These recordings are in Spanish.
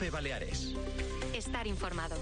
Cope Baleares. Estar informado.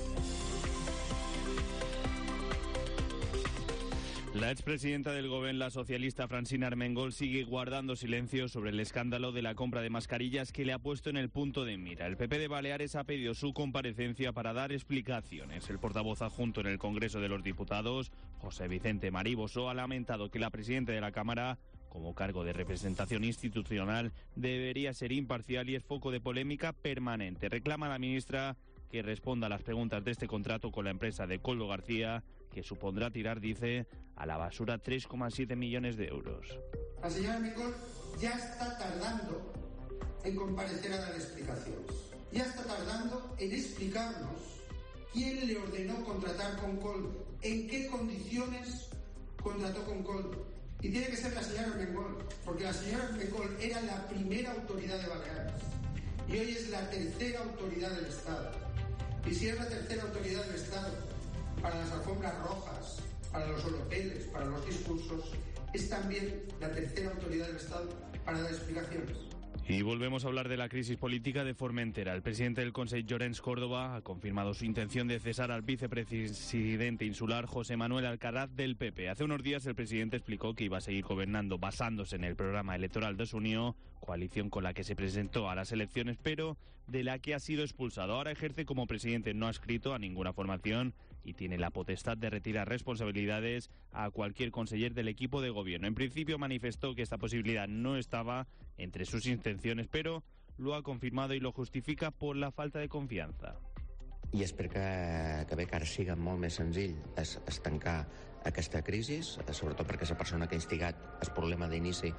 La expresidenta del Gobierno, la socialista Francina Armengol, sigue guardando silencio sobre el escándalo de la compra de mascarillas que le ha puesto en el punto de mira. El PP de Baleares ha pedido su comparecencia para dar explicaciones. El portavoz adjunto en el Congreso de los Diputados, José Vicente Mariboso, ha lamentado que la presidenta de la Cámara, como cargo de representación institucional, debería ser imparcial y es foco de polémica permanente. Reclama a la ministra que responda a las preguntas de este contrato con la empresa de Koldo García, que supondrá tirar, dice, a la basura 3,7 millones de euros. La señora Armengol ya está tardando en comparecer a dar explicaciones. Ya está tardando en explicarnos quién le ordenó contratar con Koldo, en qué condiciones contrató con Koldo. Y tiene que ser la señora Armengol, porque la señora Armengol era la primera autoridad de Baleares y hoy es la tercera autoridad del Estado. Y si es la tercera autoridad del Estado para las alfombras rojas, para los oropeles, para los discursos, es también la tercera autoridad del Estado para dar explicaciones. Y volvemos a hablar de la crisis política de Formentera. El presidente del Consell, Llorenç Córdoba, ha confirmado su intención de cesar al vicepresidente insular José Manuel Alcaraz del PP. Hace unos días el presidente explicó que iba a seguir gobernando basándose en el programa electoral de Unió, coalición con la que se presentó a las elecciones, pero de la que ha sido expulsado. Ahora ejerce como presidente no adscrito a ninguna formación y tiene la potestad de retirar responsabilidades a cualquier conseller del equipo de gobierno. En principio manifestó que esta posibilidad no estaba entre sus intenciones, pero lo ha confirmado y lo justifica por la falta de confianza. I espero que ara sigui molt més senzill es tancar aquesta crisi, sobretot perquè la persona que ha instigat el problema d'inici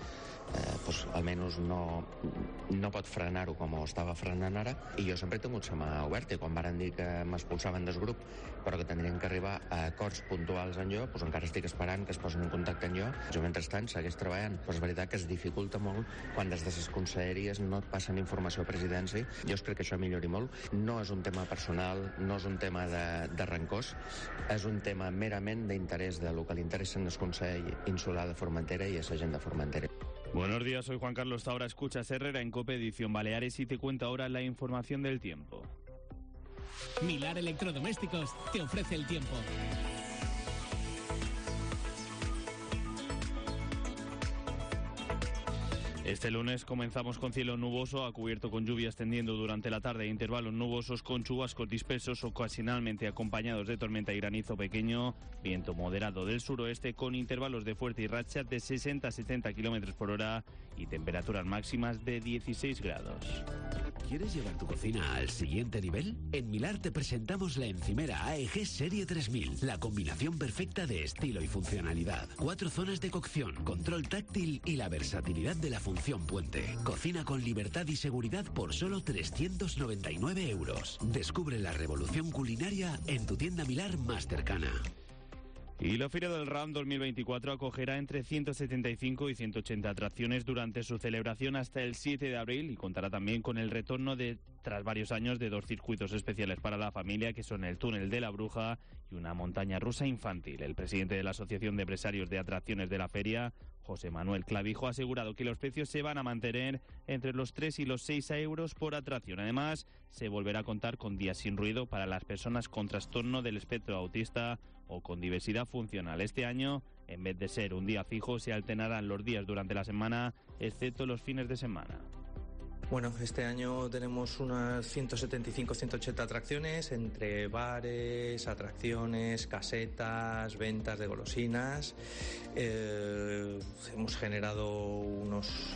almenys no pot frenar-ho com ho estava frenant ara, i jo sempre he tingut la mà oberta, i quan varen dir que m'expulsaven del grup però que tindrien que arribar a acords puntuals amb jo, encara estic esperant que es posin en contacte amb jo. Jo mentrestant segueix treballant, però és veritat que es dificulta molt quan des de les conselleries no et passen informació a presidència. Jo espero que això millori molt. No és un tema personal, no és un tema de rancors, és un tema merament d'interès de lo que li interessa en el Consell Insular de Formentera y a la gent de Formentera. Buenos días, soy Juan Carlos Taura, escuchas Herrera en COPE Edición Baleares y te cuento ahora la información del tiempo. Milar Electrodomésticos te ofrece el tiempo. Este lunes comenzamos con cielo nuboso, a cubierto con lluvias tendiendo durante la tarde, intervalos nubosos con chubascos dispersos, ocasionalmente acompañados de tormenta y granizo pequeño, viento moderado del suroeste con intervalos de fuerte y rachas de 60 a 70 km por hora y temperaturas máximas de 16 grados. ¿Quieres llevar tu cocina al siguiente nivel? En Milar te presentamos la encimera AEG Serie 3000, la combinación perfecta de estilo y funcionalidad. 4 zonas de cocción, control táctil y la versatilidad de la función puente. Cocina con libertad y seguridad por solo 399 euros. Descubre la revolución culinaria en tu tienda Milar más cercana. Y la Feria del RAM 2024 acogerá entre 175 y 180 atracciones durante su celebración hasta el 7 de abril y contará también con el retorno tras varios años de 2 circuitos especiales para la familia, que son el Túnel de la Bruja y una montaña rusa infantil. El presidente de la Asociación de Empresarios de Atracciones de la Feria, José Manuel Clavijo, ha asegurado que los precios se van a mantener entre los 3 y los 6 euros por atracción. Además, se volverá a contar con días sin ruido para las personas con trastorno del espectro autista o con diversidad funcional. Este año, en vez de ser un día fijo, se alternarán los días durante la semana, excepto los fines de semana. Bueno, este año tenemos unas 175-180 atracciones entre bares, atracciones, casetas, ventas de golosinas. Hemos generado unos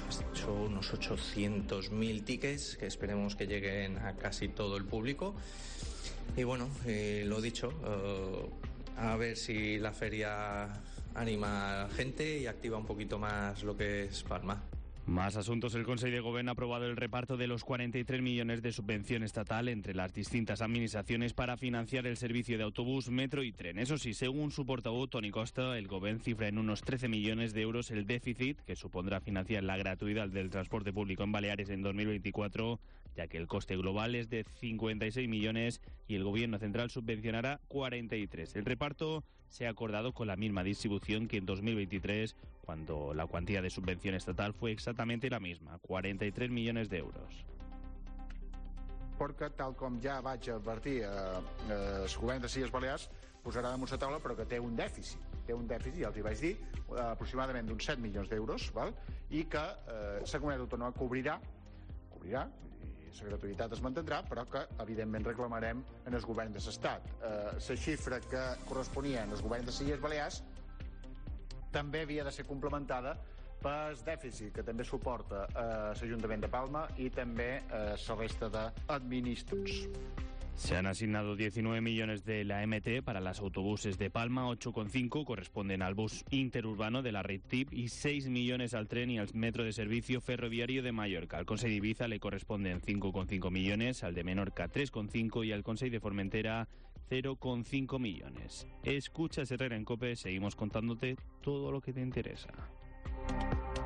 800.000 tickets que esperemos que lleguen a casi todo el público. Y bueno, lo dicho, a ver si la feria anima a la gente y activa un poquito más lo que es Palma. Más asuntos. El Consejo de Gobierno ha aprobado el reparto de los 43 millones de subvención estatal entre las distintas administraciones para financiar el servicio de autobús, metro y tren. Eso sí, según su portavoz Toni Costa, el Gobierno cifra en unos 13 millones de euros el déficit que supondrá financiar la gratuidad del transporte público en Baleares en 2024, ya que el coste global es de 56 millones y el Gobierno central subvencionará 43. El reparto se ha acordado con la misma distribución que en 2023, cuando la cuantía de subvención estatal fue exactamente la misma, 43 millones de euros. perquè, tal com ja vaig advertir el govern de les Illes Balears, posarà damunt la taula, però que té un dèficit, ja els hi vaig dir, aproximadament d'uns 7 milions d'euros, i que la comunitat autònoma cobrirà, i la gratuïtat es mantindrà, però que evidentment reclamarem en el govern de l'Estat. La xifra que corresponia al govern de les Illes Balears també havia de ser complementada pel dèficit que també suporta l'Ajuntament de Palma y també la resta d'administracions. Se han asignado 19 millones de la MT para los autobuses de Palma, 8,5 corresponden al bus interurbano de la red TIP y 6 millones al tren y al metro de servicio ferroviario de Mallorca. Al Consell d'Ibiza le corresponden 5,5 millones, al de Menorca 3,5 y al Consell de Formentera 0,5 millones. Escuchas Herrera en COPE, seguimos contándote todo lo que te interesa.